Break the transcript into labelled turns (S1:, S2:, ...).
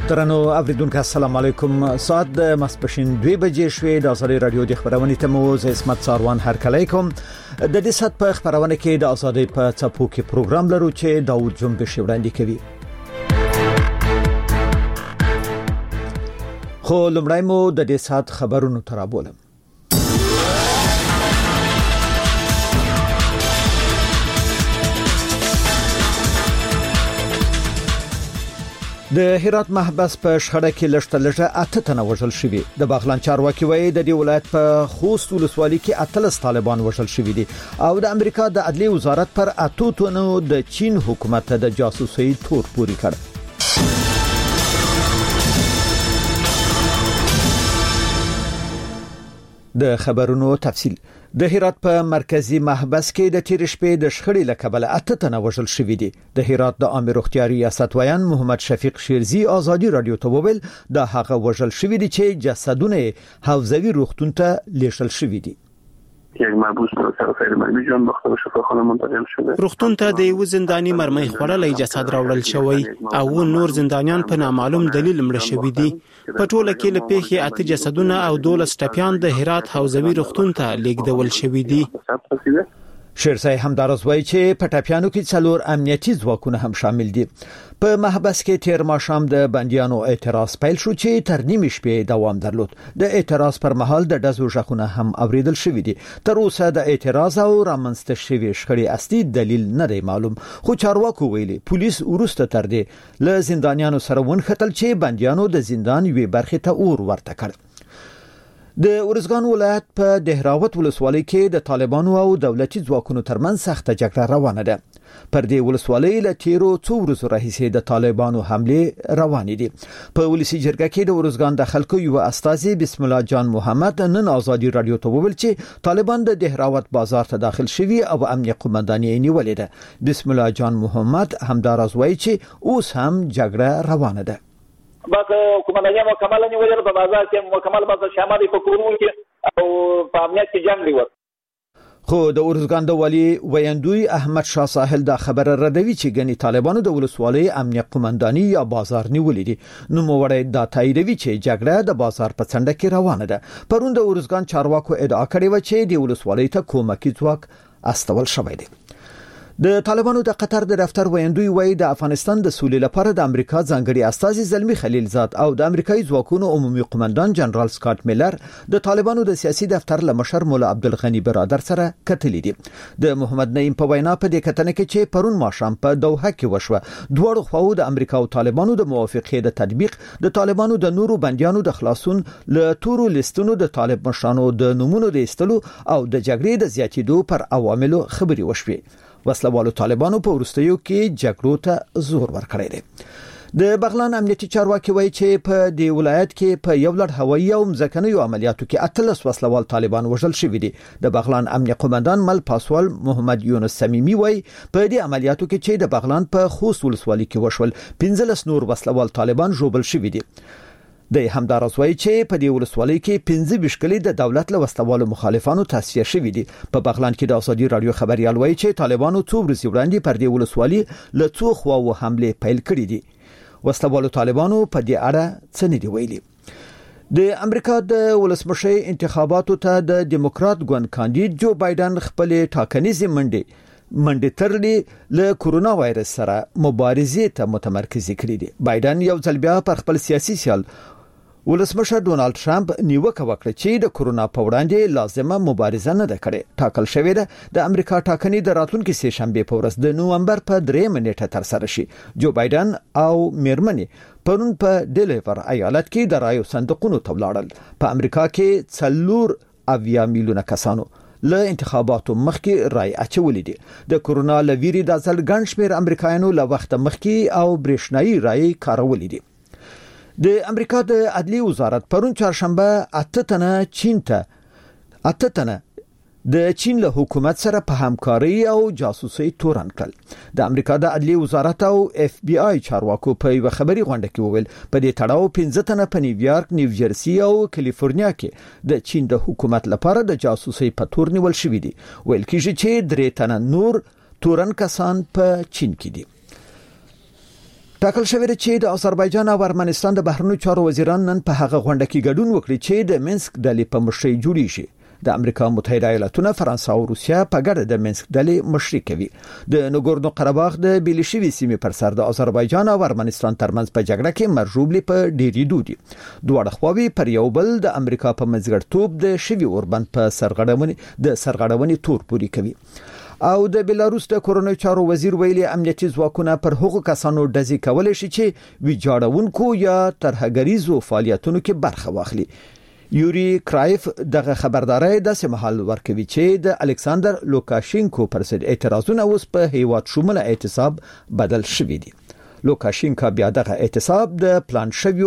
S1: درنو اوریدونکو السلام علیکم. ساعت د ماسپښین 2 بجې شوې. د ازادي رادیو د خبرونې ته مو زه اسمت ساروان هرکلی کوم. د دې سات په خبرونه کې د ازادي په څپو کې پروګرام لرو چې داوود جنبش وړاندې کوي. خو لمړی مو د دې سات خبرونو ترابولم. د هرات محبس په شخړه کې لږه 8 تنه وژل شوي. د باغلان چارواکي وایي د دې ولایت په خوست ولسوالۍ کې 13 طالبان وژل شوي دي او د امریکا د عدلي وزارت پر 8 تنو د چین حکومت د جاسوسي تور پوري کړ. د خبرونو تفصيل. د هرات په مرکزی محبس کې د تیر شپې د شخړې لکبل 8 تنه وژل شوي دي. د هرات د عامه روغتیا ریاست ویان محمد شفیق شیرزی ازادي رادیو ته وویل د هغه وژل شوي دي چې جسدونه حوزوي روغتون ته لیږل شوي دي.
S2: یک محبوس به طرف مرمی جان باخته به شفاخانه منتقل شده.
S3: روغتون ته د یو زنداني مرمۍ خوړلې جسد راوړل شوی او نور زندانیان په نامعلوم دلیل مړه شوي دي. په ټوله کې له پیښې 8 جسدونه او 12 ټپيان د هرات حوزوي روغتون ته لیږدول شوي دي.
S1: شیرزی همدارز وایي چې په ټپيانو کې څلور امنیتي ځواکونه هم شامل دي. په محبس کې تیر ماښام د بنديانو اعتراض پیل شو چې تر نیمه شپې دوام درلود. د اعتراض پر مهال د ډزو ژغونه هم اوریدل شوي دي. تر اوسه د اعتراض او رامنځته شوی شخړې اصلي دلیل نه دی معلوم، خو چارواکو ویلي پولیس ورسته تر دې له زندانیانو سره ونښتل چې بنديانو د زندان یوې برخې ته اور ورته کړ. د ارزګان ولایت په دهراوت ولسوالۍ کې د طالبانو او دولتي ځواکونو ترمنځ سخته جګړه روانه ده. پر دې ولسوالۍ له تیرو څو ورځو راهیسې د طالبانو حمله روانې دي. په ولسی جرګه کې د ارزګان د خلکو یو استاذ بسم الله جان محمد نن ازادي رادیو ته وویل چې طالبان د دهراوت بازار ته داخل شوي او امنیه قومنداني نیولې ده. بسم الله جان محمد همدارز وایي چې اوس هم جګړه روانه ده.
S4: بس کومنداني مکمل نیولې په بازار کې مکمل بازار شامل په کورونو کې او په امنیت کې جنگ دی.
S1: خو د ارزګان د والی ویندوی احمد شاه ساحل دا خبره ردوي چې ګني طالبانو د ولسوالۍ امنیه قومنداني یا بازار نیولې دي. نو موړی دا تاییدوي چې جګړه د بازار په څنډه کې روانه ده. پرون د ارزګان چارواکو ادعا کړې و چې د ولسوالۍ ته کومکی ځواک استول شوی دی. د طالبانو د قطر د دفتر ویندوی وایي د افغانستان د سولې لپاره د امریکا ځانګړي استاذ زلمی خلیلزاد او د امریکایي ځواکونو عمومي قومندان جنرال سکاټ میلر د طالبانو د سیاسي دفتر لمشر مولا عبدالغنی برادر سره کتلې دي. د محمد نعیم په وینا په دې کتنه کې چې پرون ماښام په دوحه کې وشوه دوه خواو د امریکا او طالبانو د موافقې د تطبیق د طالبانو د نورو بنديانو د خلاصون له تورو لیستونو د طالب مشرانو د نمونه د استلو او د جګړې د زیاتیدو پر عواملو خبري وشوي. وسلوالو طالبانو په ورستیو کې جګړو ته زور ورکړی دی. د بغلان امنیتي چارواکي وایي چې په دې ولایت کې په یو لړ هوایي او ځمکنیو عملیاتو کې 13 وسلوال طالبان وژل شوي دي. د بغلان امنیه قومندان مل پاسوال محمد یونس سمیمی وایي په دې عملیاتو کې چې د بغلان په خوست ولسوالۍ کې وشول 15 نور وسلوال طالبان ژوبل شوي دي. د همدارز وایي چې په دې ولسوالۍ کې 15 بشکلي د دولت له وسلوالو مخالفانو تصفیه شوي دي. په بغلان کې د ازادي رادیو خبريال وایي چې طالبانو څو ورځې وړاندې پر دې ولسوالۍ له څو خواو حمله پیل کړې دي. وسلوالو طالبانو په دې اړه څه نه دی ویلي. د امریکا د ولسمشر انتخاباتو ته د دیموکرات ګوند کاندید جو بایدن خپل ټاکنیزې منډې ترلې له کورونا وایرس سره مبارزې ته متمرکز کړي دي. بایدن یو ځل بیا پر خپل سیاسي سیال ولسمشر ډونالد ټرمپ نیوکه وکړه چې د کورونا په وړاندې لازمه مبارزه نه ده کړې. ټاکل شوې ده د امریکا ټاکنې د راتلونکي سه شنبه په ورځ د نومبر په 3 نیټه تر سره شي. جو بایدن او میرمنې پرون په ډیلیور ایالت کې د رایو صندوقونو ته ولاړل. په امریکا کې 4 میلیونه کسانو له انتخاباتو مخکې رای اچولې دي. د کورونا لویری د ځل ګڼ شمېر امریکایانو له وخت مخکې او برېښنايي رای کارولې دي. د امریکا د عدلي وزارت پرون چهارشنبه 8 تنه د چین له حکومت سره په همکاري او جاسوسي تورن کړل. د امریکا د عدلي وزارت او اف بی آی چارواکو په یو خبري غونډه کې وویل په دې تړاو 15 تنه په نیویارک، نیوجرسي او کالیفورنیا کې د چین د حکومت لپاره د جاسوسي په تور نیول شوې دي. ویل کېږي چې 3 تنه نور تورن کسان په چین کې دي. ټاکل شوی چې د آذربایجان او ارمنستان د بهرنیو چارو وزیران نن په هغه غونډه کې ګډون وکړي چې د مینسک ډلې په مشرۍ جوړې شي. د امریکا متحده ایالاتونه، فرانسه او روسیا په ګډه د مینسک ډلې مشري کوي. د نګورنو قرهباغ د بیلشوي سیمې پر سر د آذربایجان او ارمنستان ترمنځ په جګړه کې مرجوبلي په ډېری دي. دواړه خواوې پر یو بل د امریکا په منځګړیتوب د شوي اوربند په سرغړونې تور پوري کوي. او د بلاروس د کورونو چارو وزیر ویلي امنیتي ځواکونه پر هغو کسانو ډزې کولای شي چې ویجاړونکو یا ترهګریزو فعالیتونو کې برخه واخلي. یوري کرایف دغه خبرداري د سمحال ورکوي چې د الکساندر لوکاشینکو پر ضد اعتراضونه اوس په هیواد شموله اعتصاب بدل شوي دي. لوکاشینکا بیا دغه اعتصاب د پلان شوی